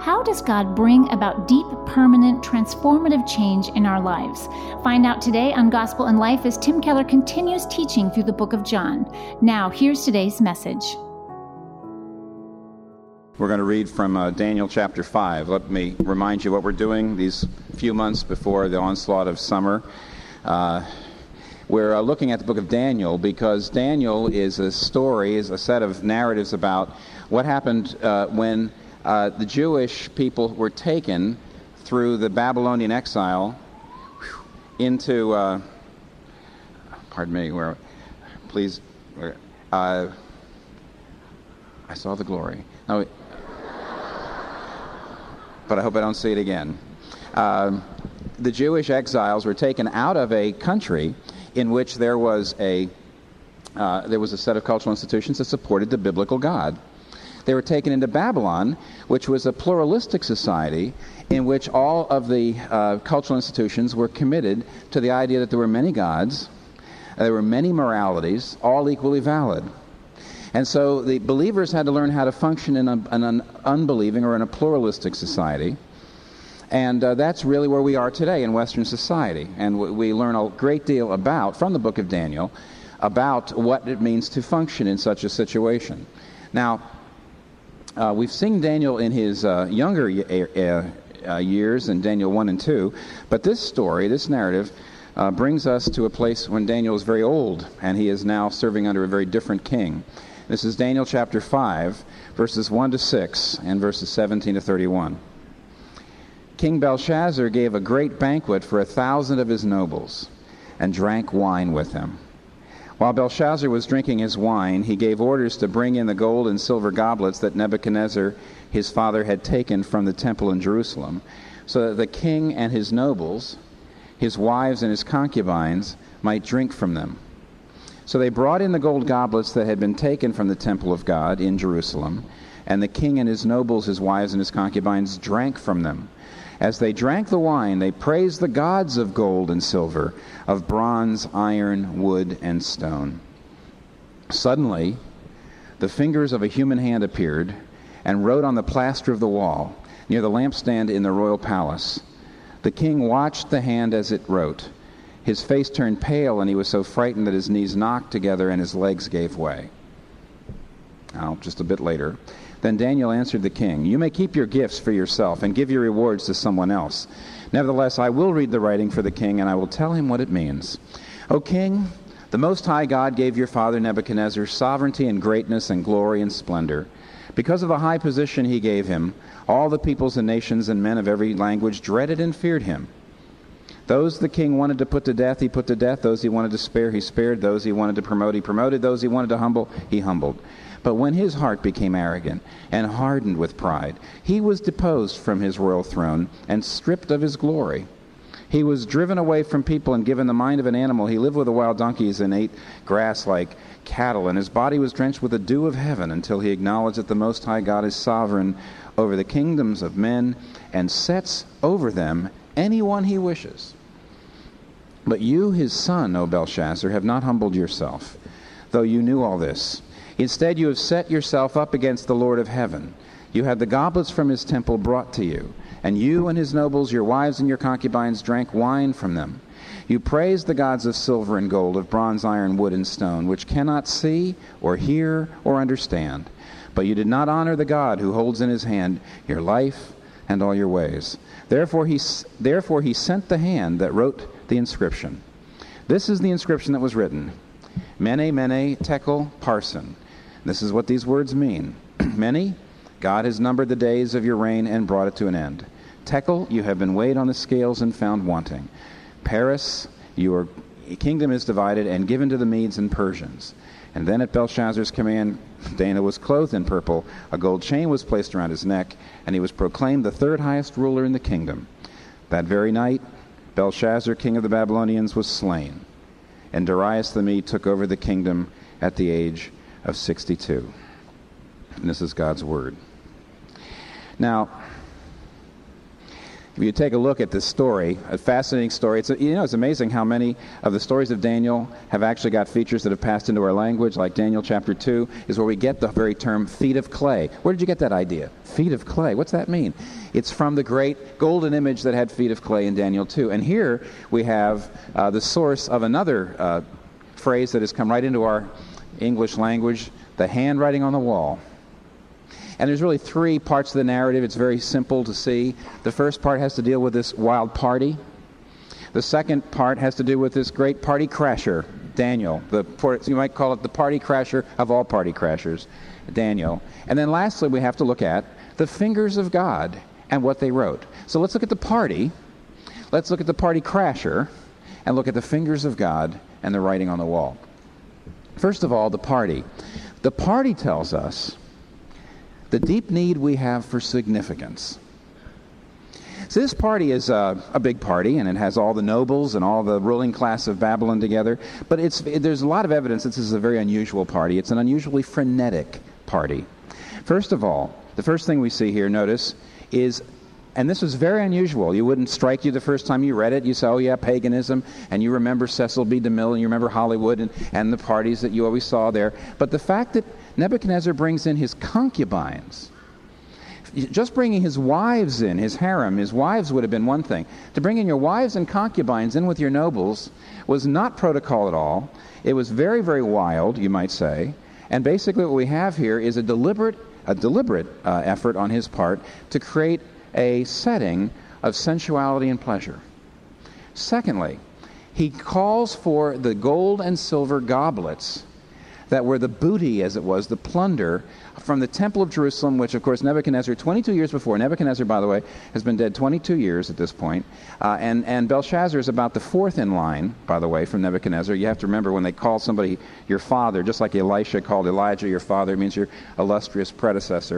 How does God bring about deep, permanent, transformative change in our lives? Find out today on Gospel in Life as Tim Keller continues teaching through the book of John. Now, here's today's message. We're going to read from Daniel chapter 5. Let me remind you what we're doing these few months before the onslaught of summer. We're looking at the book of Daniel because Daniel is a story, is a set of narratives about what happened when the Jewish people were taken through the Babylonian exile into, I saw the glory. Oh, but I hope I don't see it again. The Jewish exiles were taken out of a country in which there was a set of cultural institutions that supported the biblical God. They were taken into Babylon, which was a pluralistic society in which all of the cultural institutions were committed to the idea that there were many gods, there were many moralities, all equally valid. And so the believers had to learn how to function in an unbelieving or in a pluralistic society. And that's really where we are today in Western society. And we learn a great deal from the book of Daniel, about what it means to function in such a situation. Now, we've seen Daniel in his younger years in Daniel 1 and 2, but this story, this narrative, brings us to a place when Daniel is very old, and he is now serving under a very different king. This is Daniel chapter 5, verses 1 to 6, and verses 17 to 31. King Belshazzar gave a great banquet for 1,000 of his nobles, and drank wine with them. While Belshazzar was drinking his wine, he gave orders to bring in the gold and silver goblets that Nebuchadnezzar, his father, had taken from the temple in Jerusalem, so that the king and his nobles, his wives and his concubines, might drink from them. So they brought in the gold goblets that had been taken from the temple of God in Jerusalem, and the king and his nobles, his wives and his concubines, drank from them. As they drank the wine, they praised the gods of gold and silver, of bronze, iron, wood, and stone. Suddenly, the fingers of a human hand appeared and wrote on the plaster of the wall, near the lampstand in the royal palace. The king watched the hand as it wrote. His face turned pale, and he was so frightened that his knees knocked together and his legs gave way. Now, just a bit later, then Daniel answered the king, "You may keep your gifts for yourself and give your rewards to someone else. Nevertheless, I will read the writing for the king, and I will tell him what it means. O king, the Most High God gave your father Nebuchadnezzar sovereignty and greatness and glory and splendor. Because of the high position he gave him, all the peoples and nations and men of every language dreaded and feared him. Those the king wanted to put to death, he put to death. Those he wanted to spare, he spared. Those he wanted to promote, he promoted. Those he wanted to humble, he humbled. But when his heart became arrogant and hardened with pride, he was deposed from his royal throne and stripped of his glory. He was driven away from people and given the mind of an animal. He lived with the wild donkeys and ate grass like cattle, and his body was drenched with the dew of heaven until he acknowledged that the Most High God is sovereign over the kingdoms of men and sets over them anyone he wishes. But you, his son, O Belshazzar, have not humbled yourself, though you knew all this. Instead, you have set yourself up against the Lord of heaven. You had the goblets from his temple brought to you, and you and his nobles, your wives and your concubines, drank wine from them. You praised the gods of silver and gold, of bronze, iron, wood, and stone, which cannot see or hear or understand. But you did not honor the God who holds in his hand your life and all your ways. Therefore he sent the hand that wrote the inscription. This is the inscription that was written: Mene, Mene, Tekel, Parsin. This is what these words mean. Mene, God has numbered the days of your reign and brought it to an end. Tekel, you have been weighed on the scales and found wanting. Paris, your kingdom is divided and given to the Medes and Persians. And then at Belshazzar's command, Daniel was clothed in purple, a gold chain was placed around his neck, and he was proclaimed the third highest ruler in the kingdom. That very night, Belshazzar, king of the Babylonians, was slain, and Darius the Mede took over the kingdom at the age of 62. And this is God's word. Now, If you take a look at this story, a fascinating story, it's amazing how many of the stories of Daniel have actually got features that have passed into our language, like Daniel chapter 2 is where we get the very term feet of clay. Where did you get that idea? Feet of clay. What's that mean? It's from the great golden image that had feet of clay in Daniel 2. And here we have the source of another phrase that has come right into our English language, the handwriting on the wall. And there's really three parts of the narrative. It's very simple to see. The first part has to deal with this wild party. The second part has to do with this great party crasher, Daniel. You might call it the party crasher of all party crashers, Daniel. And then lastly, we have to look at the fingers of God and what they wrote. So let's look at the party. Let's look at the party crasher and look at the fingers of God and the writing on the wall. First of all, the party. The party tells us the deep need we have for significance. So this party is a big party, and it has all the nobles and all the ruling class of Babylon together. But there's a lot of evidence that this is a very unusual party. It's an unusually frenetic party. First of all, the first thing we see here, notice, is, and this was very unusual. You wouldn't strike you the first time you read it. You say, oh yeah, paganism, and you remember Cecil B. DeMille, and you remember Hollywood and the parties that you always saw there. But the fact that Nebuchadnezzar brings in his concubines, just bringing his wives in, his harem, his wives would have been one thing. To bring in your wives and concubines in with your nobles was not protocol at all. It was very, very wild, you might say. And basically what we have here is a deliberate effort on his part to create a setting of sensuality and pleasure. Secondly, he calls for the gold and silver goblets that were the booty, as it was, the plunder from the Temple of Jerusalem, which, of course, Nebuchadnezzar, 22 years before. Nebuchadnezzar, by the way, has been dead 22 years at this point. And Belshazzar is about the fourth in line, by the way, from Nebuchadnezzar. You have to remember when they call somebody your father, just like Elisha called Elijah your father, it means your illustrious predecessor.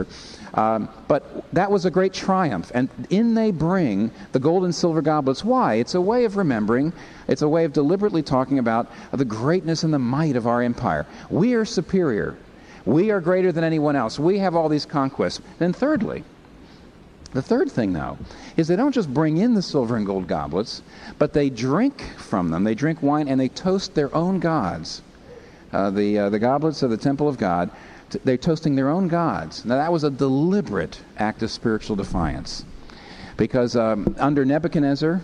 But that was a great triumph. And in they bring the gold and silver goblets. Why? It's a way of remembering. It's a way of deliberately talking about the greatness and the might of our empire. We are superior. We are greater than anyone else. We have all these conquests. Then thirdly, the third thing, though, is they don't just bring in the silver and gold goblets, but they drink from them. They drink wine and they toast their own gods. The goblets of the temple of God, they're toasting their own gods. Now, that was a deliberate act of spiritual defiance. Because under Nebuchadnezzar,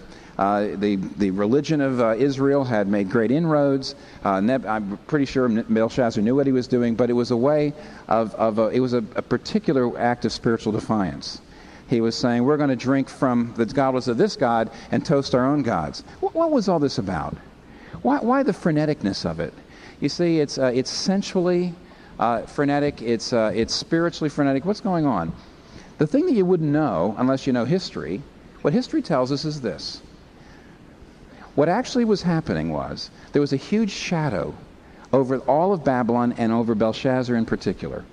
the religion of Israel had made great inroads. I'm pretty sure Belshazzar knew what he was doing, but it was a way it was a particular act of spiritual defiance. He was saying, we're going to drink from the goblets of this god and toast our own gods. What was all this about? Why the freneticness of it? You see, it's sensually frenetic. It's spiritually frenetic. What's going on? The thing that you wouldn't know unless you know history, what history tells us is this. What actually was happening was there was a huge shadow over all of Babylon and over Belshazzar in particular.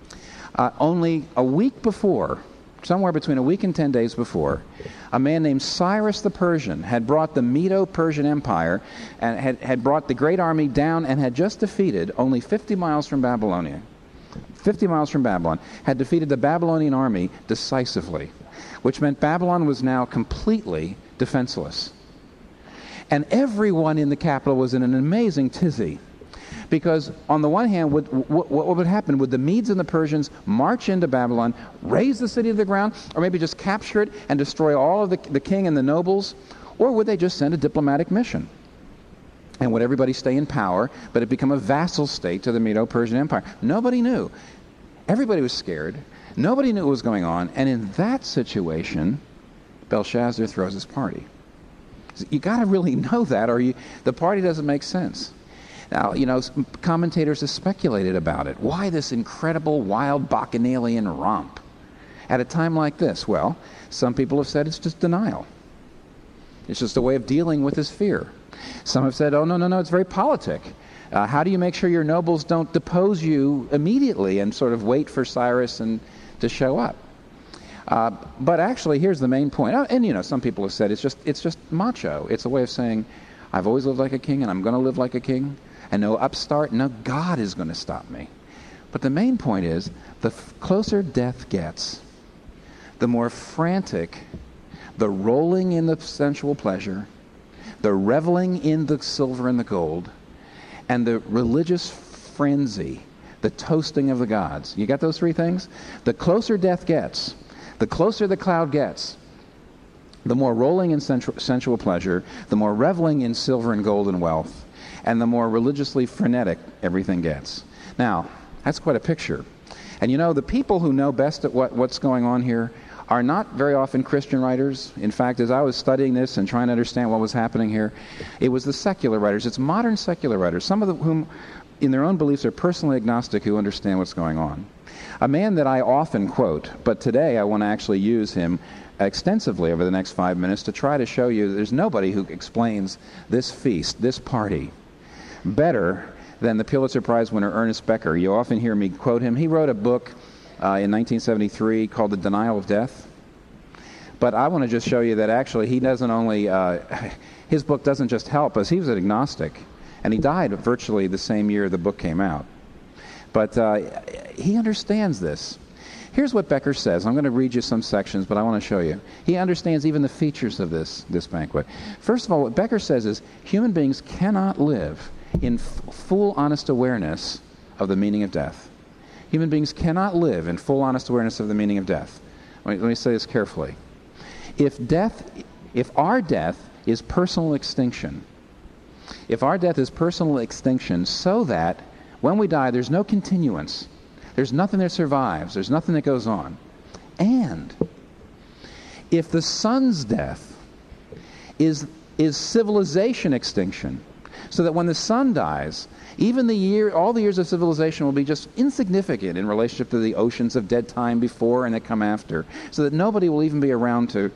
Only a week before, somewhere between a week and 10 days before, a man named Cyrus the Persian had brought the Medo-Persian Empire and had brought the great army down and had just defeated, only 50 miles from Babylon, had defeated the Babylonian army decisively, which meant Babylon was now completely defenseless. And everyone in the capital was in an amazing tizzy. Because on the one hand, what would happen? Would the Medes and the Persians march into Babylon, raze the city to the ground, or maybe just capture it and destroy all of the king and the nobles? Or would they just send a diplomatic mission? And would everybody stay in power, but it become a vassal state to the Medo-Persian Empire? Nobody knew. Everybody was scared. Nobody knew what was going on. And in that situation, Belshazzar throws his party. You got to really know that, or the party doesn't make sense. Now, commentators have speculated about it. Why this incredible, wild, bacchanalian romp at a time like this? Well, some people have said it's just denial. It's just a way of dealing with his fear. Some have said, oh, no, it's very politic. How do you make sure your nobles don't depose you immediately and sort of wait for Cyrus to show up? But actually, here's the main point. And some people have said it's just macho. It's a way of saying, I've always lived like a king, and I'm going to live like a king, and no upstart, no God is going to stop me. But the main point is, the closer death gets, the more frantic, the rolling in the sensual pleasure, the reveling in the silver and the gold, and the religious frenzy, the toasting of the gods. You got those three things? The closer death gets, the closer the cloud gets, the more rolling in sensual pleasure, the more reveling in silver and gold and wealth, and the more religiously frenetic everything gets. Now, that's quite a picture. And you know, the people who know best at what's going on here are not very often Christian writers. In fact, as I was studying this and trying to understand what was happening here, it was the secular writers. It's modern secular writers, some of whom in their own beliefs are personally agnostic, who understand what's going on. A man that I often quote, but today I want to actually use him extensively over the next 5 minutes to try to show you that there's nobody who explains this feast, this party, better than the Pulitzer Prize winner Ernest Becker. You often hear me quote him. He wrote a book in 1973 called The Denial of Death. But I want to just show you that actually he doesn't only, his book doesn't just help us. He was an agnostic, and he died virtually the same year the book came out. But he understands this. Here's what Becker says. I'm going to read you some sections, but I want to show you. He understands even the features of this banquet. First of all, what Becker says is human beings cannot live in full honest awareness of the meaning of death. Human beings cannot live in full honest awareness of the meaning of death. Let me say this carefully. If our death is personal extinction, so that when we die there's no continuance, there's nothing that survives, there's nothing that goes on, and if the sun's death is civilization extinction, so that when the sun dies, even all the years of civilization will be just insignificant in relationship to the oceans of dead time before and that come after, so that nobody will even be around to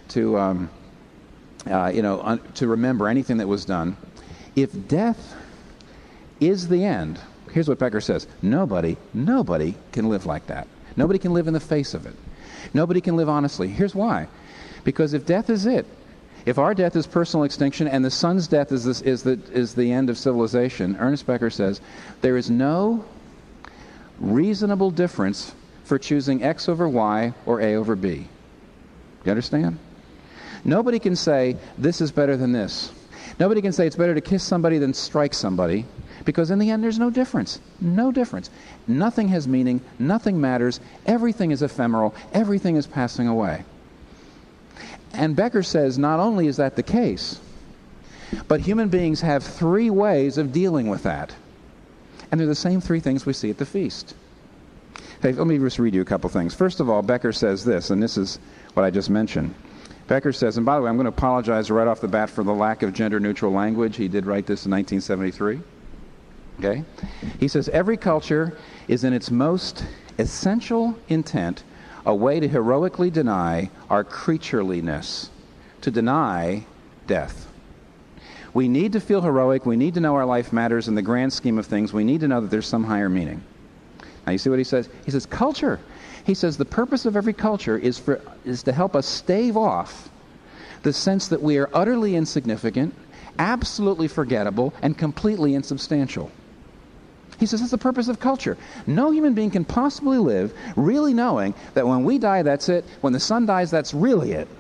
remember anything that was done. If death is the end, here's what Becker says: nobody can live like that. Nobody can live in the face of it. Nobody can live honestly. Here's why: because if death is it, if our death is personal extinction and the sun's death is the end of civilization, Ernest Becker says, there is no reasonable difference for choosing X over Y or A over B. You understand? Nobody can say this is better than this. Nobody can say it's better to kiss somebody than strike somebody, because in the end there's no difference. No difference. Nothing has meaning. Nothing matters. Everything is ephemeral. Everything is passing away. And Becker says not only is that the case, but human beings have three ways of dealing with that. And they're the same three things we see at the feast. Okay, let me just read you a couple things. First of all, Becker says this, and this is what I just mentioned. Becker says, and by the way, I'm going to apologize right off the bat for the lack of gender-neutral language. He did write this in 1973. Okay? He says, every culture is in its most essential intent a way to heroically deny our creatureliness, to deny death. We need to feel heroic. We need to know our life matters in the grand scheme of things. We need to know that there's some higher meaning. Now, you see what he says? He says, culture. He says the purpose of every culture is to help us stave off the sense that we are utterly insignificant, absolutely forgettable, and completely insubstantial. He says that's the purpose of culture. No human being can possibly live really knowing that when we die, that's it. When the sun dies, that's really it.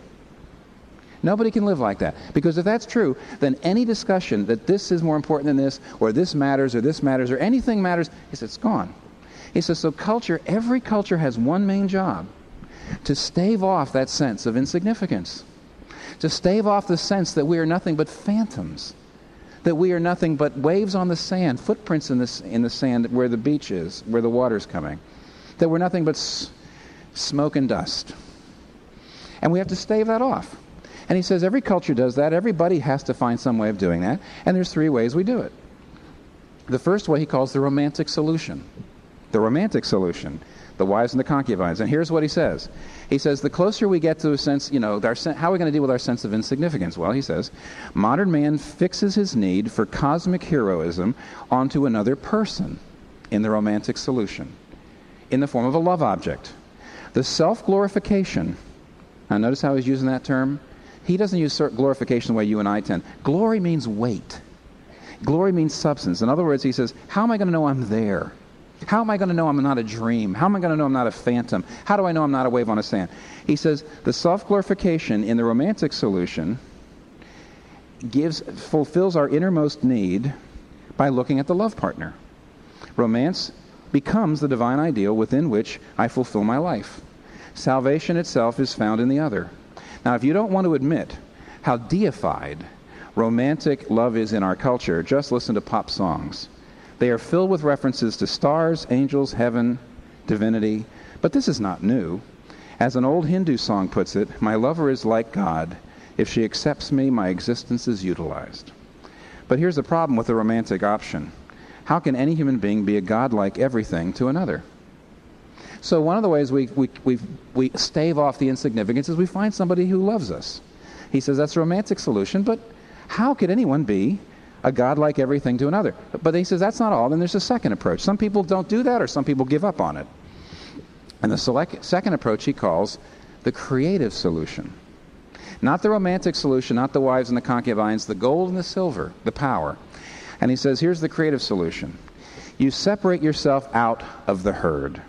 Nobody can live like that. Because if that's true, then any discussion that this is more important than this, or this matters, or anything matters, he says it's gone. He says, so culture, every culture has one main job: to stave off that sense of insignificance. To stave off the sense that we are nothing but phantoms. That we are nothing but waves on the sand, footprints in the sand where the beach is, where the water's coming. That we're nothing but smoke and dust. And we have to stave that off. And he says every culture does that. Everybody has to find some way of doing that. And there's three ways we do it. The first way he calls the romantic solution. The romantic solution. The wives and the concubines. And here's what he says. He says the closer we get to a sense, how are we going to deal with our sense of insignificance? Well, he says, modern man fixes his need for cosmic heroism onto another person in the romantic solution, in the form of a love object. The self-glorification. Now notice how he's using that term. He doesn't use glorification the way you and I tend. Glory means weight. Glory means substance. In other words, he says, how am I going to know I'm there? How am I going to know I'm not a dream? How am I going to know I'm not a phantom? How do I know I'm not a wave on a sand? He says the self-glorification in the romantic solution fulfills our innermost need by looking at the love partner. Romance becomes the divine ideal within which I fulfill my life. Salvation itself is found in the other. Now, if you don't want to admit how deified romantic love is in our culture, just listen to pop songs. They are filled with references to stars, angels, heaven, divinity. But this is not new. As an old Hindu song puts it, my lover is like God. If she accepts me, my existence is utilized. But here's the problem with the romantic option. How can any human being be a God-like everything to another? So one of the ways we stave off the insignificance is we find somebody who loves us. He says that's a romantic solution, but how could anyone be a God-like everything to another? But he says that's not all. Then there's a second approach. Some people don't do that, or some people give up on it. And the second approach he calls the creative solution. Not the romantic solution, not the wives and the concubines, the gold and the silver, the power. And he says, here's the creative solution. You separate yourself out of the herd.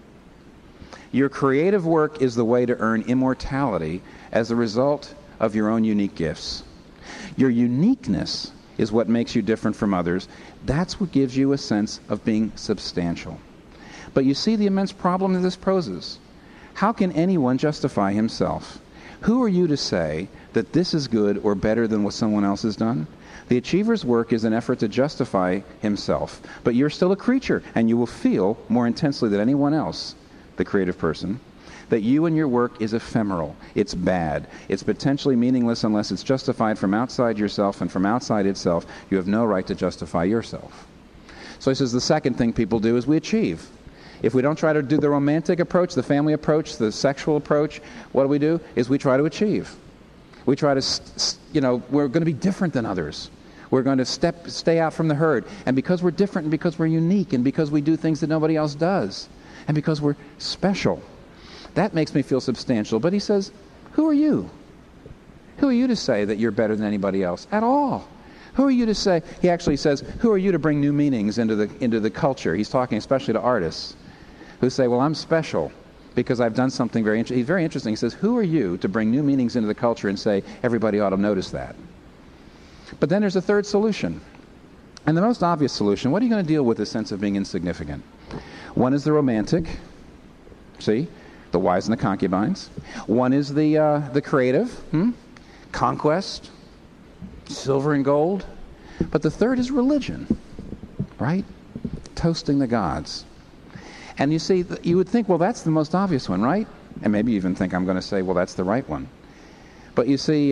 Your creative work is the way to earn immortality as a result of your own unique gifts. Your uniqueness is what makes you different from others. That's what gives you a sense of being substantial. But you see the immense problem that this poses. How can anyone justify himself? Who are you to say that this is good or better than what someone else has done? The achiever's work is an effort to justify himself, but you're still a creature, and you will feel more intensely than anyone else, the creative person, that you and your work is ephemeral. It's bad. It's potentially meaningless unless it's justified from outside yourself, and from outside itself, you have no right to justify yourself. So he says the second thing people do is we achieve. If we don't try to do the romantic approach, the family approach, the sexual approach, what do? Is we try to achieve. We try to, we're going to be different than others. We're going to stay out from the herd. And because we're different, and because we're unique, and because we do things that nobody else does, and because we're special, that makes me feel substantial. But he says, who are you? Who are you to say that you're better than anybody else at all? Who are you to say? He actually says, who are you to bring new meanings into the culture? He's talking especially to artists who say, well, I'm special because I've done something very interesting. He's very interesting. He says, who are you to bring new meanings into the culture and say, everybody ought to notice that? But then there's a third solution. And the most obvious solution, what are you going to deal with this sense of being insignificant? One is the romantic, see, the wives and the concubines. One is the creative, conquest, silver and gold. But the third is religion, right? Toasting the gods. And you see, you would think, well, that's the most obvious one, right? And maybe you even think I'm going to say, well, that's the right one. But you see,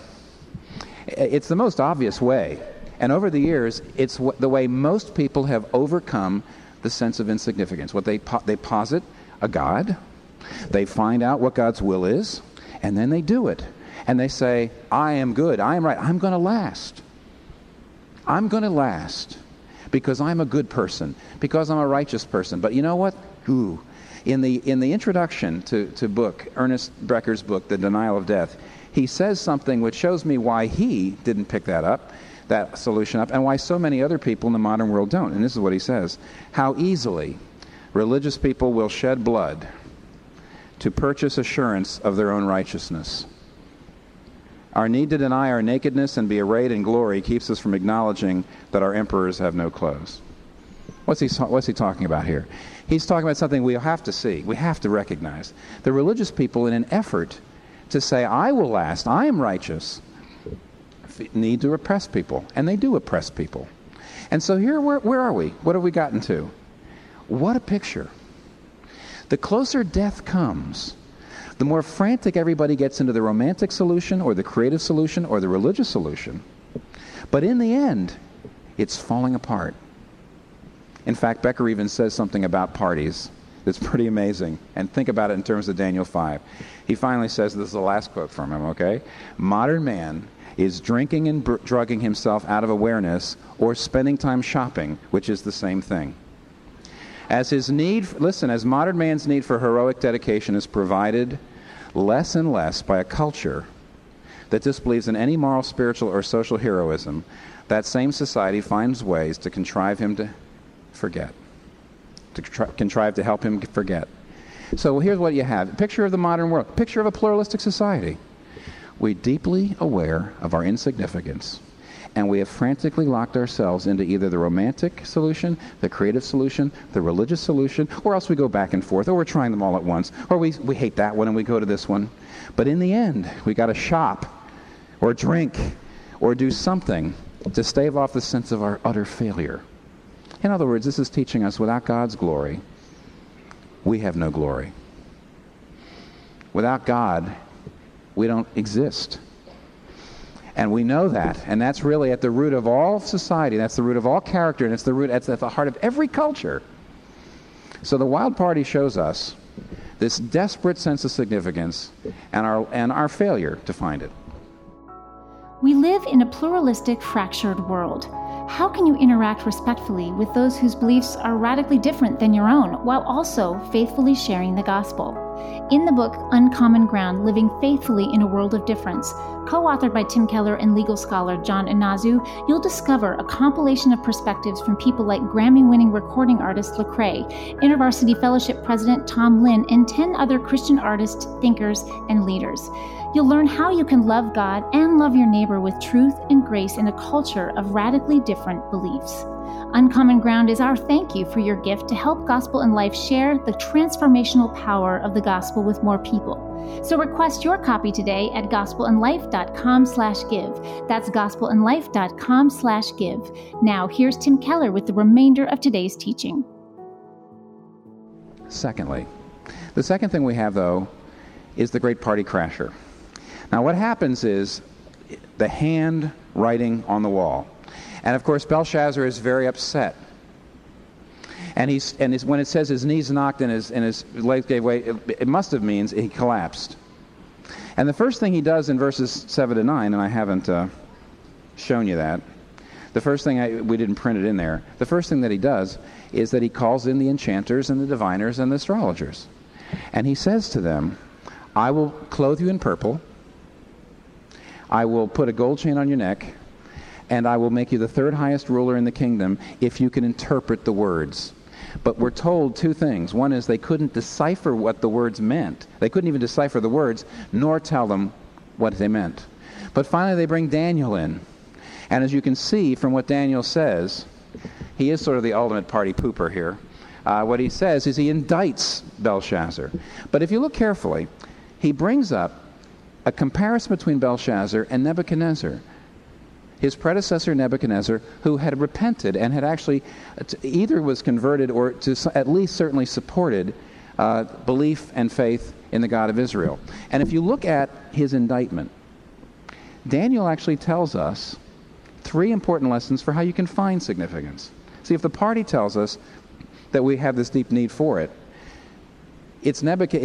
it's the most obvious way. And over the years, it's the way most people have overcome the sense of insignificance. What they posit a God, they find out what God's will is, and then they do it. And they say, I am good, I am right, I'm going to last. I'm going to last because I'm a good person, because I'm a righteous person. But you know what? In the introduction to Ernest Becker's book, The Denial of Death, he says something which shows me why he didn't pick that solution up, and why so many other people in the modern world don't. And this is what he says: how easily religious people will shed blood to purchase assurance of their own righteousness. Our need to deny our nakedness and be arrayed in glory keeps us from acknowledging that our emperors have no clothes. What's he talking about here? He's talking about something we have to see, we have to recognize. The religious people, in an effort to say, I will last, I am righteous, need to oppress people. And they do oppress people. And so here, where are we? What have we gotten to? What a picture. The closer death comes, the more frantic everybody gets into the romantic solution or the creative solution or the religious solution. But in the end, it's falling apart. In fact, Becker even says something about parties that's pretty amazing. And think about it in terms of Daniel 5. He finally says, this is the last quote from him, okay? Modern man is drinking and drugging himself out of awareness or spending time shopping, which is the same thing. As modern man's need for heroic dedication is provided less and less by a culture that disbelieves in any moral, spiritual, or social heroism, that same society finds ways to contrive him to forget. to contrive to help him forget. So here's what you have. A picture of the modern world. A picture of a pluralistic society. We're deeply aware of our insignificance, and we have frantically locked ourselves into either the romantic solution, the creative solution, the religious solution, or else we go back and forth, or we're trying them all at once, or we hate that one and we go to this one. But in the end, we got to shop, or drink, or do something to stave off the sense of our utter failure. In other words, this is teaching us without God's glory, we have no glory. Without God, we don't exist. And we know that, and that's really at the root of all society, that's the root of all character, and it's at the heart of every culture. So the Wild Party shows us this desperate sense of significance and our failure to find it. We live in a pluralistic, fractured world. How can you interact respectfully with those whose beliefs are radically different than your own, while also faithfully sharing the gospel? In the book, Uncommon Ground, Living Faithfully in a World of Difference, co-authored by Tim Keller and legal scholar John Inazu, you'll discover a compilation of perspectives from people like Grammy-winning recording artist Lecrae, InterVarsity Fellowship President Tom Lynn, and 10 other Christian artists, thinkers, and leaders. You'll learn how you can love God and love your neighbor with truth and grace in a culture of radically different beliefs. Uncommon Ground is our thank you for your gift to help Gospel in Life share the transformational power of the gospel with more people. So request your copy today at gospelinlife.com/give. That's gospelinlife.com/give. Now, here's Tim Keller with the remainder of today's teaching. Secondly, the second thing we have, though, is the great party crasher. Now, what happens is the hand writing on the wall. And of course, Belshazzar is very upset. And when it says his knees knocked and his legs gave way, it must have means he collapsed. And the first thing he does in verses 7 to 9, and I haven't shown you that, the first thing, we didn't print it in there, the first thing that he does is that he calls in the enchanters and the diviners and the astrologers. And he says to them, I will clothe you in purple, I will put a gold chain on your neck, and I will make you the third highest ruler in the kingdom if you can interpret the words. But we're told two things. One is they couldn't decipher what the words meant. They couldn't even decipher the words, nor tell them what they meant. But finally they bring Daniel in. And as you can see from what Daniel says, he is sort of the ultimate party pooper here. What he says is he indicts Belshazzar. But if you look carefully, he brings up a comparison between Belshazzar and Nebuchadnezzar, his predecessor Nebuchadnezzar, who had repented and had actually either was converted or to at least certainly supported belief and faith in the God of Israel. And if you look at his indictment, Daniel actually tells us three important lessons for how you can find significance. See, if the party tells us that we have this deep need for it, it's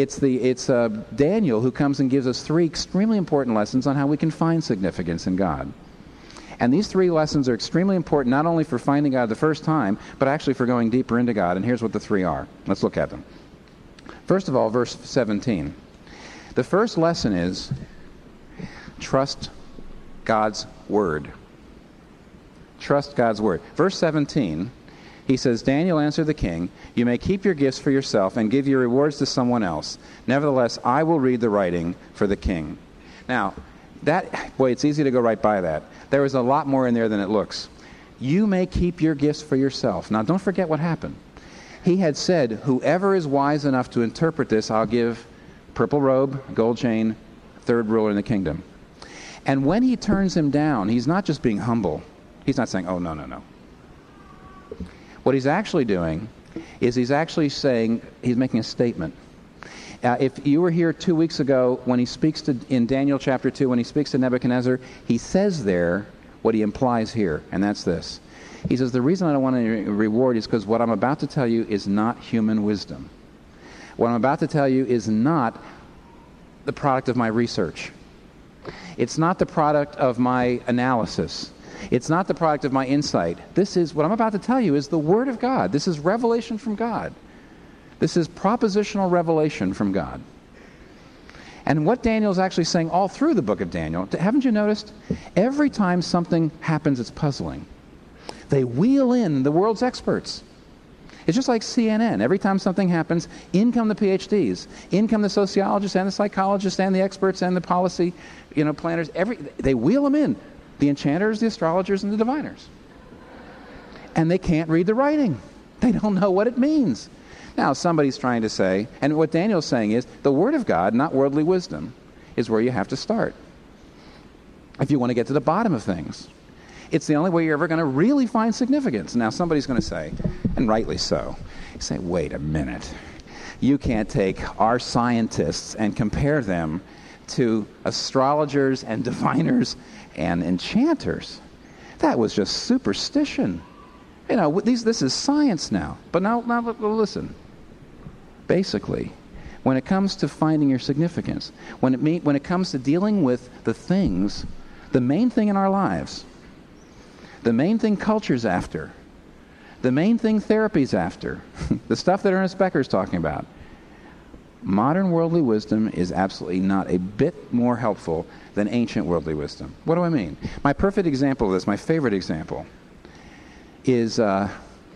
Daniel who comes and gives us three extremely important lessons on how we can find significance in God. And these three lessons are extremely important not only for finding God the first time, but actually for going deeper into God. And here's what the three are. Let's look at them. First of all, verse 17. The first lesson is trust God's word. Trust God's word. Verse 17, he says, Daniel answered the king, you may keep your gifts for yourself and give your rewards to someone else. Nevertheless, I will read the writing for the king. Now, it's easy to go right by that. There is a lot more in there than it looks. You may keep your gifts for yourself. Now, don't forget what happened. He had said, whoever is wise enough to interpret this, I'll give purple robe, gold chain, third ruler in the kingdom. And when he turns him down, he's not just being humble. He's not saying, oh, no. What he's actually doing is he's actually saying, he's making a statement. If you were here 2 weeks ago when he speaks in Daniel chapter 2, when he speaks to Nebuchadnezzar, he says there what he implies here, and that's this. He says, the reason I don't want any reward is because what I'm about to tell you is not human wisdom. What I'm about to tell you is not the product of my research. It's not the product of my analysis. It's not the product of my insight. What I'm about to tell you is the Word of God. This is revelation from God. This is propositional revelation from God. And what Daniel's actually saying all through the book of Daniel, haven't you noticed? Every time something happens, it's puzzling. They wheel in the world's experts. It's just like CNN. Every time something happens, in come the PhDs, in come the sociologists and the psychologists and the experts and the policy, planners. They wheel them in. The enchanters, the astrologers, and the diviners. And they can't read the writing. They don't know what it means. Now, somebody's trying to say, and what Daniel's saying is, the Word of God, not worldly wisdom, is where you have to start if you want to get to the bottom of things. It's the only way you're ever going to really find significance. Now, somebody's going to say, and rightly so, say, wait a minute. You can't take our scientists and compare them to astrologers and diviners and enchanters. That was just superstition. This is science now. But now listen. Basically, when it comes to finding your significance, when it comes to dealing with the things, the main thing in our lives, the main thing culture's after, the main thing therapy's after, the stuff that Ernest Becker's talking about, modern worldly wisdom is absolutely not a bit more helpful than ancient worldly wisdom. What do I mean? My perfect example of this, my favorite example is the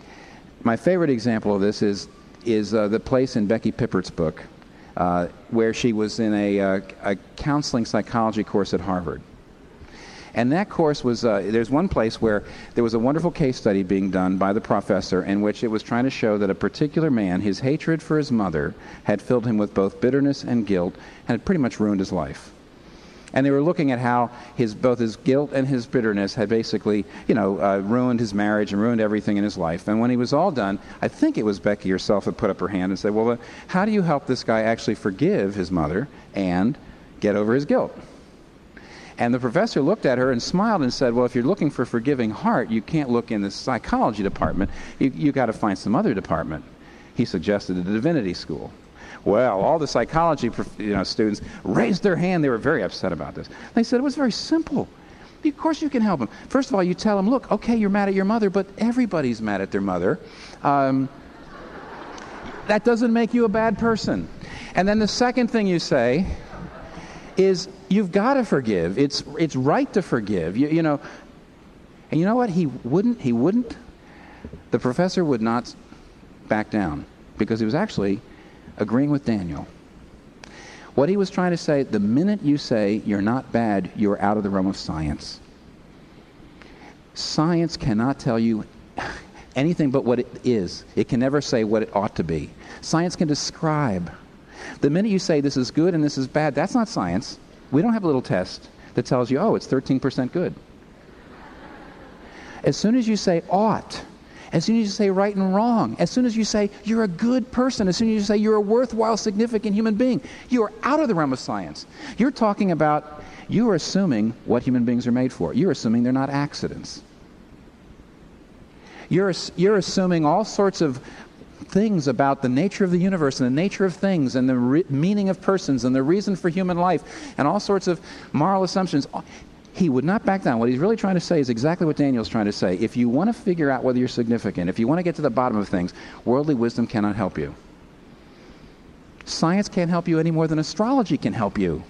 place in Becky Pippert's book where she was in a counseling psychology course at Harvard. And that course was, there's one place where there was a wonderful case study being done by the professor in which it was trying to show that a particular man, his hatred for his mother, had filled him with both bitterness and guilt and had pretty much ruined his life. And they were looking at how both his guilt and his bitterness had basically, ruined his marriage and ruined everything in his life. And when he was all done, I think it was Becky herself that put up her hand and said, well, how do you help this guy actually forgive his mother and get over his guilt? And the professor looked at her and smiled and said, well, if you're looking for a forgiving heart, you can't look in the psychology department. You got to find some other department. He suggested the divinity school. Well, all the psychology students raised their hand. They were very upset about this. They said it was very simple. Of course you can help them. First of all, you tell them, look, okay, you're mad at your mother, but everybody's mad at their mother. That doesn't make you a bad person. And then the second thing you say is, you've got to forgive. It's right to forgive. And you know what? He wouldn't. The professor would not back down because he was actually agreeing with Daniel. What he was trying to say, the minute you say you're not bad, you're out of the realm of science. Science cannot tell you anything but what it is. It can never say what it ought to be. Science can describe. The minute you say this is good and this is bad, that's not science. We don't have a little test that tells you, oh, it's 13% good. As soon as you say ought, as soon as you say right and wrong, as soon as you say you're a good person, as soon as you say you're a worthwhile, significant human being, you are out of the realm of science. You're talking about, you are assuming what human beings are made for. You're assuming they're not accidents. You're assuming all sorts of things about the nature of the universe and the nature of things and the meaning of persons and the reason for human life and all sorts of moral assumptions. He would not back down. What he's really trying to say is exactly what Daniel's trying to say. If you want to figure out whether you're significant, if you want to get to the bottom of things, worldly wisdom cannot help you. Science can't help you any more than astrology can help you.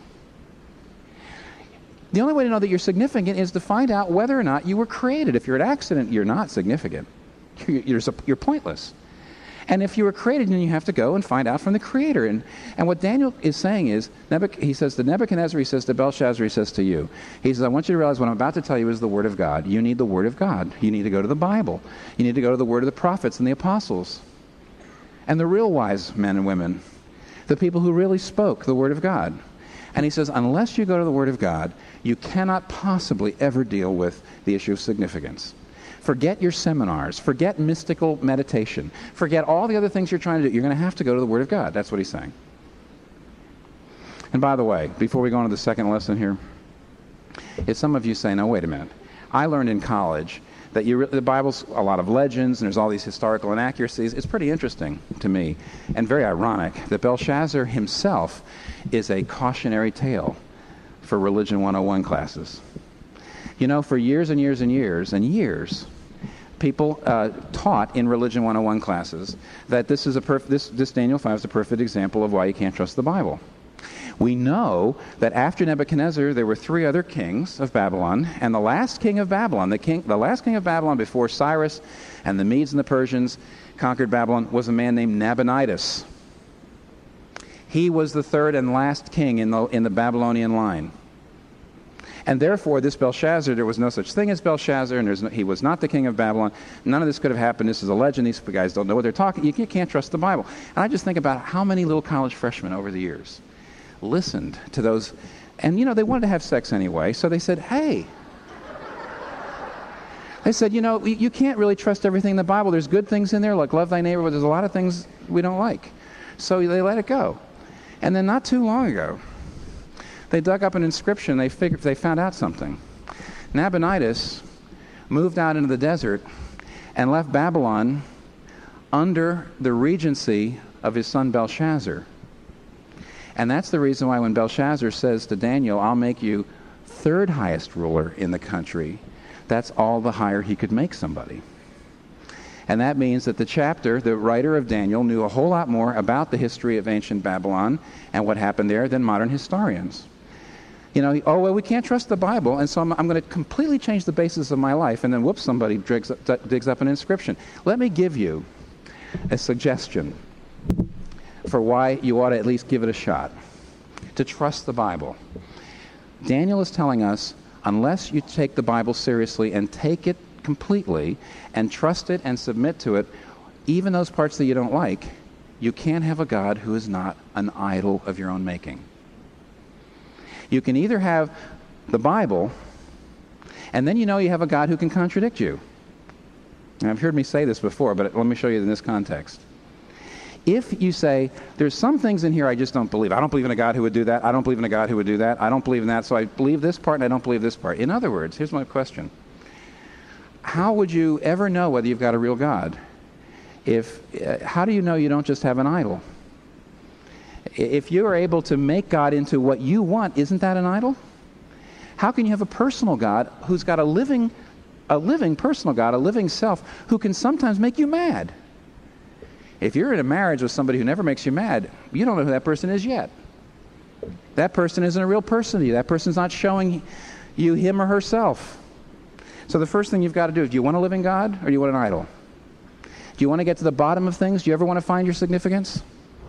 The only way to know that you're significant is to find out whether or not you were created. If you're an accident, you're not significant. You're pointless. And if you were created, then you have to go and find out from the Creator. And what Daniel is saying is, he says to Nebuchadnezzar, he says to Belshazzar, he says to you. He says, I want you to realize what I'm about to tell you is the Word of God. You need the Word of God. You need to go to the Bible. You need to go to the Word of the prophets and the apostles. And the real wise men and women. The people who really spoke the Word of God. And he says, unless you go to the Word of God, you cannot possibly ever deal with the issue of significance. Forget your seminars. Forget mystical meditation. Forget all the other things you're trying to do. You're going to have to go to the Word of God. That's what he's saying. And by the way, before we go on to the second lesson here, if some of you say, no, wait a minute. I learned in college that the Bible's a lot of legends and there's all these historical inaccuracies. It's pretty interesting to me and very ironic that Belshazzar himself is a cautionary tale for Religion 101 classes. For years and years and years and years, people taught in Religion 101 classes that this Daniel 5 is a perfect example of why you can't trust the Bible. We know that after Nebuchadnezzar, there were 3 other kings of Babylon, and the last king of Babylon, the last king of Babylon before Cyrus and the Medes and the Persians, conquered Babylon was a man named Nabonidus. He was the third and last king in the Babylonian line. And therefore, this Belshazzar, there was no such thing as Belshazzar, and he was not the king of Babylon. None of this could have happened. This is a legend. These guys don't know what they're talking. You can't trust the Bible. And I just think about how many little college freshmen over the years listened to those. And, they wanted to have sex anyway, so they said, hey. They said, you can't really trust everything in the Bible. There's good things in there, like love thy neighbor, but there's a lot of things we don't like. So they let it go. And then not too long ago, they dug up an inscription. They found out something. Nabonidus moved out into the desert and left Babylon under the regency of his son Belshazzar. And that's the reason why when Belshazzar says to Daniel, I'll make you third highest ruler in the country, that's all the higher he could make somebody. And that means that the writer of Daniel, knew a whole lot more about the history of ancient Babylon and what happened there than modern historians. We can't trust the Bible, and so I'm going to completely change the basis of my life, and then whoops, somebody digs up an inscription. Let me give you a suggestion for why you ought to at least give it a shot, to trust the Bible. Daniel is telling us, unless you take the Bible seriously and take it completely and trust it and submit to it, even those parts that you don't like, you can't have a God who is not an idol of your own making. You can either have the Bible, and then you have a God who can contradict you. And I've heard me say this before, but let me show you in this context. If you say, there's some things in here I just don't believe. I don't believe in a God who would do that. I don't believe in a God who would do that. I don't believe in that, so I believe this part and I don't believe this part. In other words, here's my question. How would you ever know whether you've got a real God? How do you know you don't just have an idol? If you are able to make God into what you want, isn't that an idol? How can you have a personal God who's got a living personal God, a living self, who can sometimes make you mad? If you're in a marriage with somebody who never makes you mad, you don't know who that person is yet. That person isn't a real person to you. That person's not showing you him or herself. So the first thing you've got to do is, do you want a living God or do you want an idol? Do you want to get to the bottom of things? Do you ever want to find your significance?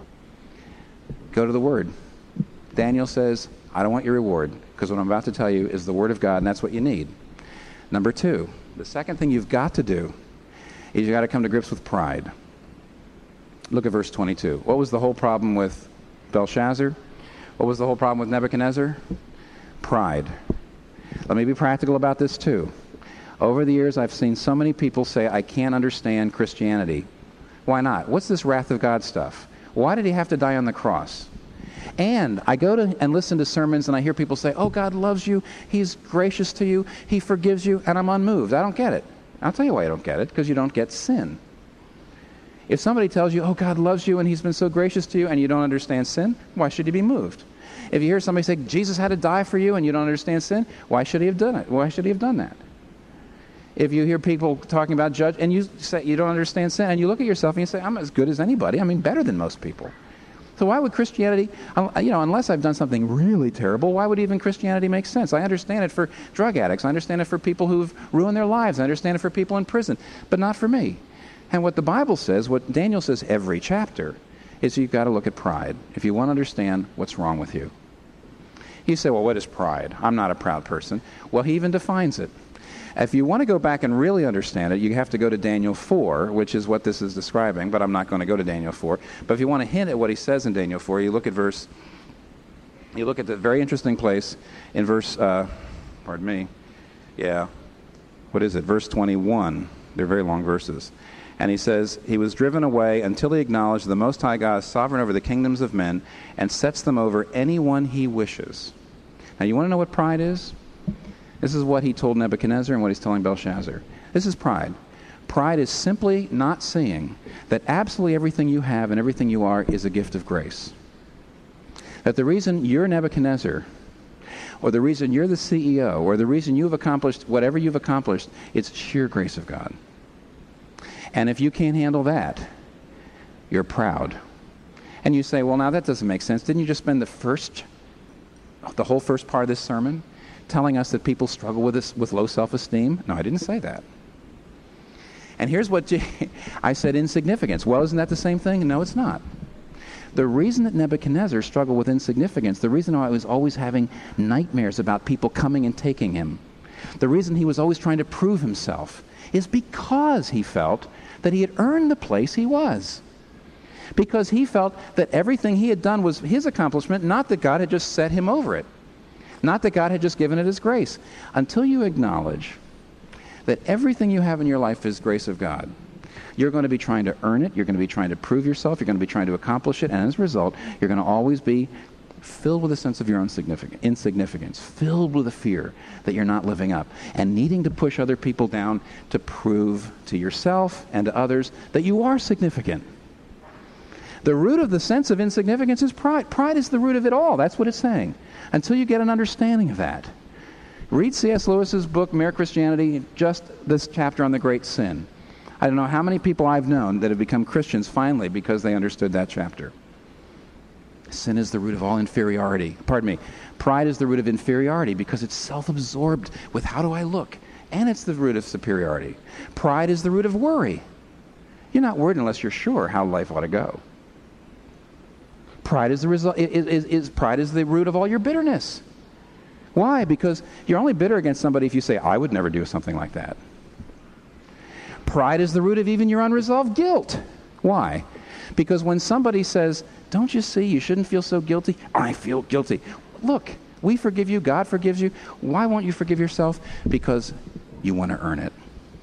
Go to the Word. Daniel says, I don't want your reward, because what I'm about to tell you is the Word of God, and that's what you need. Number two, the second thing you've got to do is you've got to come to grips with pride. Look at verse 22. What was the whole problem with Belshazzar? What was the whole problem with Nebuchadnezzar? Pride. Let me be practical about this too. Over the years, I've seen so many people say, I can't understand Christianity. Why not? What's this wrath of God stuff? Why did he have to die on the cross? And I go to and listen to sermons and I hear people say, oh, God loves you, he's gracious to you, he forgives you, and I'm unmoved. I don't get it. I'll tell you why I don't get it, because you don't get sin. If somebody tells you, oh, God loves you and he's been so gracious to you, and you don't understand sin, why should you be moved? If you hear somebody say, Jesus had to die for you and you don't understand sin, why should he have done it? Why should he have done that? If you hear people talking about judge, and you say you don't understand sin, and you look at yourself and you say, I'm as good as anybody. I mean, better than most people. So why would Christianity, unless I've done something really terrible, why would even Christianity make sense? I understand it for drug addicts. I understand it for people who've ruined their lives. I understand it for people in prison, but not for me. And what the Bible says, what Daniel says every chapter, is you've got to look at pride if you want to understand what's wrong with you. You say, well, what is pride? I'm not a proud person. Well, he even defines it. If you want to go back and really understand it, you have to go to Daniel 4, which is what this is describing, but I'm not going to go to Daniel 4. But if you want to hint at what he says in Daniel 4, you look at the very interesting place in verse, verse 21. They're very long verses. And he says, he was driven away until he acknowledged the Most High God is sovereign over the kingdoms of men and sets them over anyone he wishes. Now, you want to know what pride is? This is what he told Nebuchadnezzar and what he's telling Belshazzar. This is pride. Pride is simply not seeing that absolutely everything you have and everything you are is a gift of grace. That the reason you're Nebuchadnezzar, or the reason you're the CEO, or the reason you've accomplished whatever you've accomplished, it's sheer grace of God. And if you can't handle that, you're proud. And you say, well, now that doesn't make sense. Didn't you just spend the whole first part of this sermon telling us that people struggle with this, with low self-esteem? No, I didn't say that. And here's what I said, insignificance. Well, isn't that the same thing? No, it's not. The reason that Nebuchadnezzar struggled with insignificance, the reason why he was always having nightmares about people coming and taking him, the reason he was always trying to prove himself, is because he felt that he had earned the place he was. Because he felt that everything he had done was his accomplishment, not that God had just set him over it. Not that God had just given it as grace. Until you acknowledge that everything you have in your life is grace of God, you're going to be trying to earn it, you're going to be trying to prove yourself, you're going to be trying to accomplish it, and as a result, you're going to always be filled with a sense of your own insignificance, filled with a fear that you're not living up, and needing to push other people down to prove to yourself and to others that you are significant. The root of the sense of insignificance is pride. Pride is the root of it all. That's what it's saying. Until you get an understanding of that. Read C.S. Lewis's book, Mere Christianity, just this chapter on the great sin. I don't know how many people I've known that have become Christians finally because they understood that chapter. Sin is the root of all inferiority. Pride is the root of inferiority because it's self-absorbed with how do I look? And it's the root of superiority. Pride is the root of worry. You're not worried unless you're sure how life ought to go. Pride is the result. Pride is the root of all your bitterness. Why? Because you're only bitter against somebody if you say, I would never do something like that. Pride is the root of even your unresolved guilt. Why? Because when somebody says, don't you see, you shouldn't feel so guilty, I feel guilty. Look, we forgive you, God forgives you. Why won't you forgive yourself? Because you want to earn it.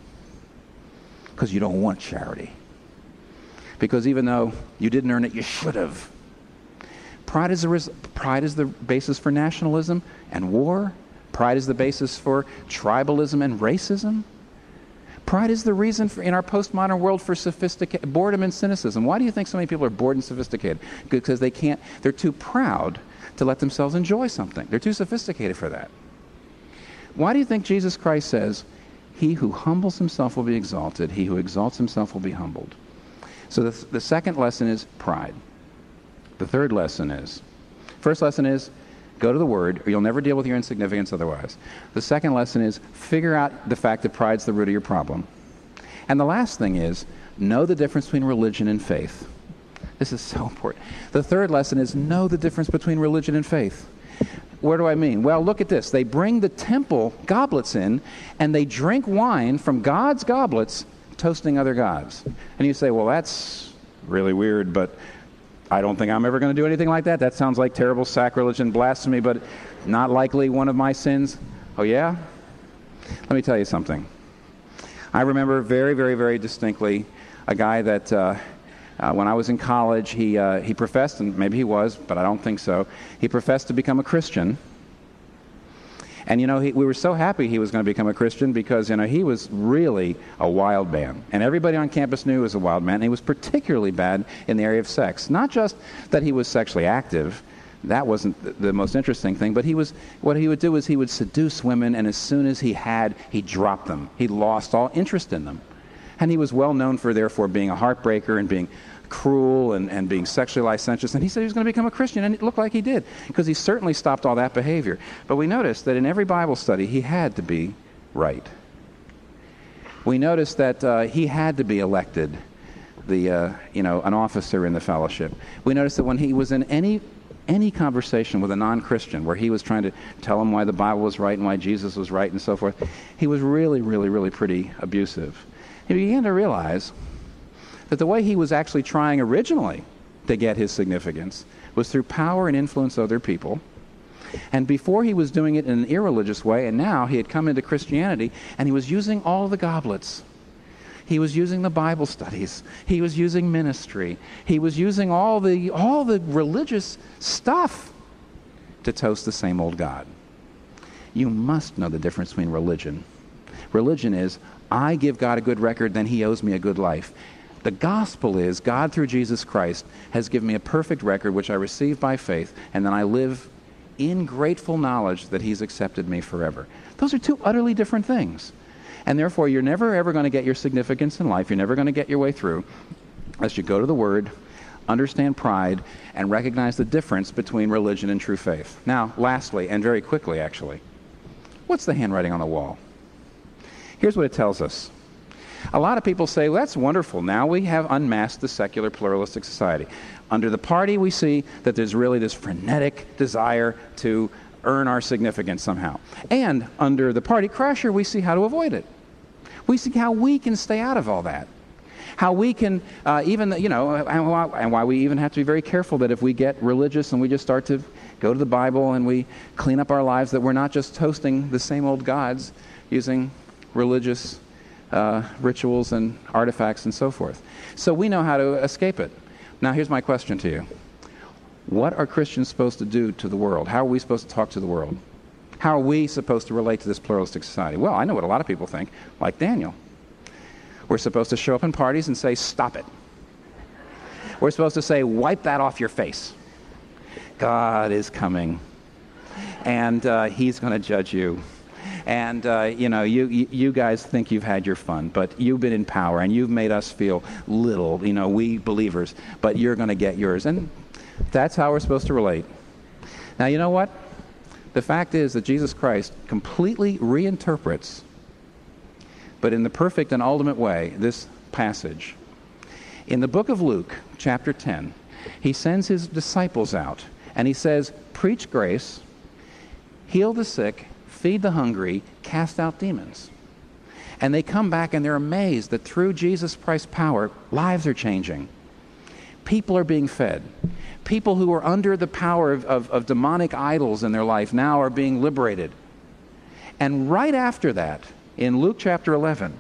Because you don't want charity. Because even though you didn't earn it, you should have. Pride is the basis for nationalism and war. Pride is the basis for tribalism and racism. Pride is the reason in our postmodern world for boredom and cynicism. Why do you think so many people are bored and sophisticated? Because they're too proud to let themselves enjoy something. They're too sophisticated for that. Why do you think Jesus Christ says, he who humbles himself will be exalted, he who exalts himself will be humbled? So the second lesson is pride. The third lesson is, first lesson is, go to the Word, or you'll never deal with your insignificance otherwise. The second lesson is, figure out the fact that pride's the root of your problem. And the last thing is, know the difference between religion and faith. This is so important. The third lesson is, know the difference between religion and faith. Where do I mean? Well, look at this. They bring the temple goblets in, and they drink wine from God's goblets, toasting other gods. And you say, well, that's really weird, but I don't think I'm ever going to do anything like that. That sounds like terrible sacrilege and blasphemy, but not likely one of my sins. Oh, yeah? Let me tell you something. I remember very, very, very distinctly a guy that when I was in college, he professed, and maybe he was, but I don't think so, he professed to become a Christian. And, we were so happy he was going to become a Christian because, he was really a wild man. And everybody on campus knew he was a wild man. And he was particularly bad in the area of sex. Not just that he was sexually active. That wasn't the most interesting thing. But what he would do is he would seduce women, and as soon as he dropped them. He lost all interest in them. And he was well known for, therefore, being a heartbreaker and being cruel and being sexually licentious, and he said he was going to become a Christian, and it looked like he did, because he certainly stopped all that behavior. But we noticed that in every Bible study, he had to be right. We noticed that he had to be elected an officer in the fellowship. We noticed that when he was in any conversation with a non-Christian where he was trying to tell him why the Bible was right and why Jesus was right and so forth, he was really, really, really pretty abusive. He began to realize that the way he was actually trying originally to get his significance was through power and influence other people. And before he was doing it in an irreligious way, and now he had come into Christianity, and he was using all the goblets. He was using the Bible studies. He was using ministry. He was using all the religious stuff to toast the same old God. You must know the difference between religion. Religion is, I give God a good record, then he owes me a good life. The gospel is God, through Jesus Christ, has given me a perfect record which I receive by faith, and then I live in grateful knowledge that he's accepted me forever. Those are two utterly different things. And therefore, you're never ever going to get your significance in life. You're never going to get your way through unless you go to the Word, understand pride, and recognize the difference between religion and true faith. Now, lastly, and very quickly actually, what's the handwriting on the wall? Here's what it tells us. A lot of people say, well, that's wonderful. Now we have unmasked the secular pluralistic society. Under the party, we see that there's really this frenetic desire to earn our significance somehow. And under the party crasher, we see how to avoid it. We see how we can stay out of all that. How we can and why we even have to be very careful that if we get religious and we just start to go to the Bible and we clean up our lives, that we're not just toasting the same old gods using religious rituals and artifacts and so forth. So we know how to escape it. Now here's my question to you. What are Christians supposed to do to the world? How are we supposed to talk to the world? How are we supposed to relate to this pluralistic society? Well, I know what a lot of people think, like Daniel. We're supposed to show up in parties and say, stop it. We're supposed to say, wipe that off your face. God is coming, and he's going to judge you. And, you guys think you've had your fun, but you've been in power, and you've made us feel little, we believers, but you're going to get yours. And that's how we're supposed to relate. Now, you know what? The fact is that Jesus Christ completely reinterprets, but in the perfect and ultimate way, this passage. In the book of Luke, chapter 10, he sends his disciples out, and he says, preach grace, heal the sick, feed the hungry, cast out demons. And they come back and they're amazed that through Jesus Christ's power, lives are changing. People are being fed. People who are under the power of demonic idols in their life now are being liberated. And right after that, in Luke chapter 11,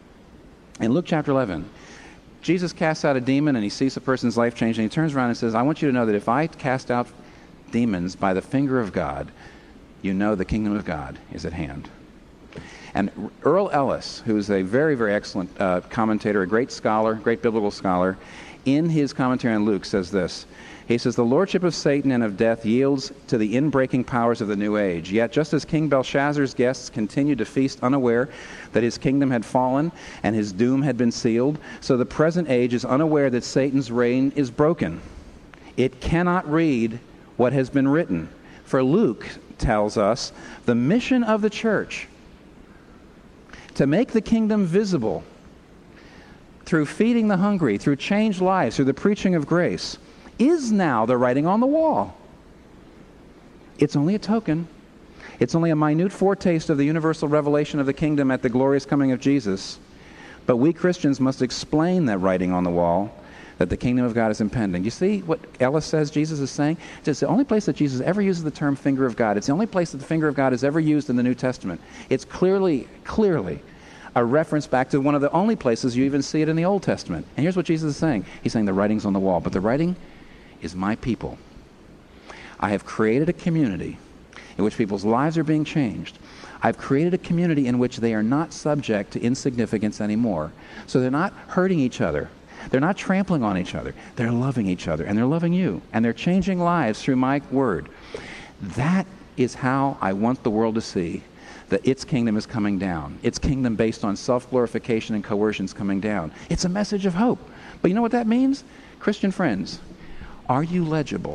Jesus casts out a demon and he sees a person's life change, and he turns around and says, I want you to know that if I cast out demons by the finger of God, you know the kingdom of God is at hand. And Earl Ellis, who's a very, very excellent commentator, a great scholar, great biblical scholar, in his commentary on Luke says this. He says, the lordship of Satan and of death yields to the inbreaking powers of the new age. Yet just as King Belshazzar's guests continued to feast unaware that his kingdom had fallen and his doom had been sealed, so the present age is unaware that Satan's reign is broken. It cannot read what has been written. For Luke tells us the mission of the church to make the kingdom visible through feeding the hungry, through changed lives, through the preaching of grace, is now the writing on the wall. It's only a token. It's only a minute foretaste of the universal revelation of the kingdom at the glorious coming of Jesus. But we Christians must explain that writing on the wall, that the kingdom of God is impending. You see what Ellis says Jesus is saying? It's the only place that Jesus ever uses the term finger of God. It's the only place that the finger of God is ever used in the New Testament. It's clearly a reference back to one of the only places you even see it in the Old Testament. And here's what Jesus is saying. He's saying the writing's on the wall, but the writing is my people. I have created a community in which people's lives are being changed. I've created a community in which they are not subject to insignificance anymore. So they're not hurting each other. They're not trampling on each other. They're loving each other, and they're loving you, and they're changing lives through my word. That is how I want the world to see that its kingdom is coming down. Its kingdom based on self-glorification and coercion is coming down. It's a message of hope. But you know what that means? Christian friends, are you legible?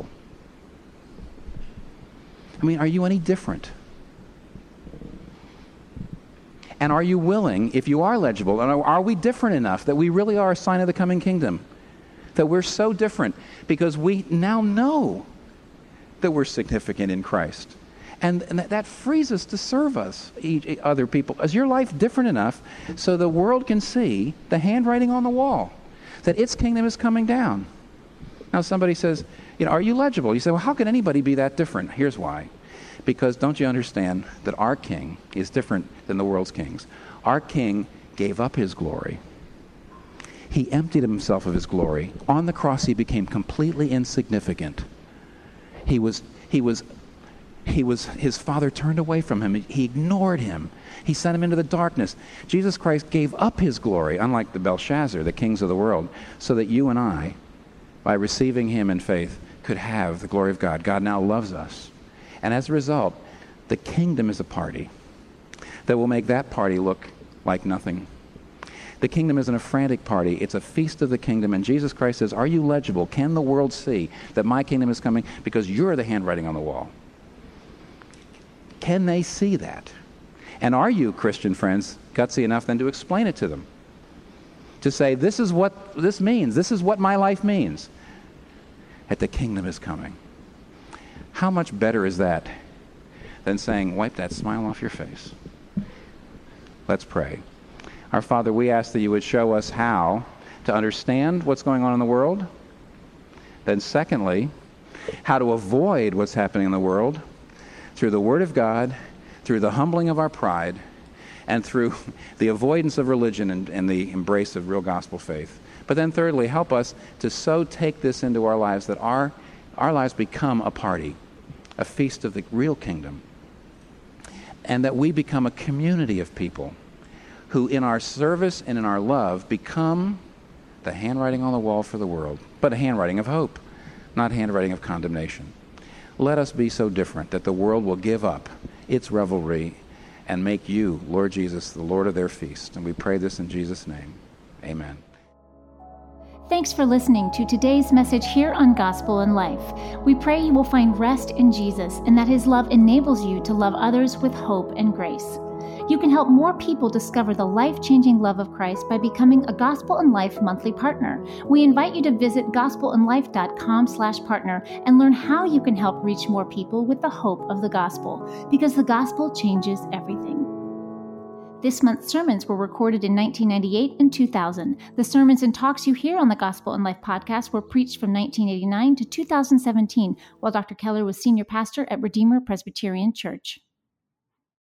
I mean, are you any different? And are you willing, if you are legible, and are we different enough that we really are a sign of the coming kingdom? That we're so different because we now know that we're significant in Christ. And that frees us to serve other people. Is your life different enough so the world can see the handwriting on the wall, that its kingdom is coming down? Now somebody says, are you legible? You say, well, how can anybody be that different? Here's why. Because don't you understand that our king is different than the world's kings? Our king gave up his glory. He emptied himself of his glory. On the cross, he became completely insignificant. His father turned away from him. He ignored him. He sent him into the darkness. Jesus Christ gave up his glory, unlike the Belshazzar, the kings of the world, so that you and I, by receiving him in faith, could have the glory of God. God now loves us. And as a result, the kingdom is a party that will make that party look like nothing. The kingdom isn't a frantic party. It's a feast of the kingdom. And Jesus Christ says, are you legible? Can the world see that my kingdom is coming? Because you're the handwriting on the wall. Can they see that? And are you, Christian friends, gutsy enough then to explain it to them? to say, this is what this means. This is what my life means. That the kingdom is coming. How much better is that than saying, wipe that smile off your face? Let's pray. Our Father, we ask that you would show us how to understand what's going on in the world. Then secondly, how to avoid what's happening in the world through the Word of God, through the humbling of our pride, and through the avoidance of religion and the embrace of real gospel faith. But then thirdly, help us to so take this into our lives that our lives become a party, a feast of the real kingdom, and that we become a community of people who in our service and in our love become the handwriting on the wall for the world, but a handwriting of hope, not handwriting of condemnation. Let us be so different that the world will give up its revelry and make you, Lord Jesus, the Lord of their feast. And we pray this in Jesus' name. Amen. Thanks for listening to today's message here on Gospel in Life. We pray you will find rest in Jesus and that his love enables you to love others with hope and grace. You can help more people discover the life-changing love of Christ by becoming a Gospel in Life monthly partner. We invite you to visit gospelinlife.com/partner and learn how you can help reach more people with the hope of the gospel, because the gospel changes everything. This month's sermons were recorded in 1998 and 2000. The sermons and talks you hear on the Gospel in Life podcast were preached from 1989 to 2017, while Dr. Keller was senior pastor at Redeemer Presbyterian Church.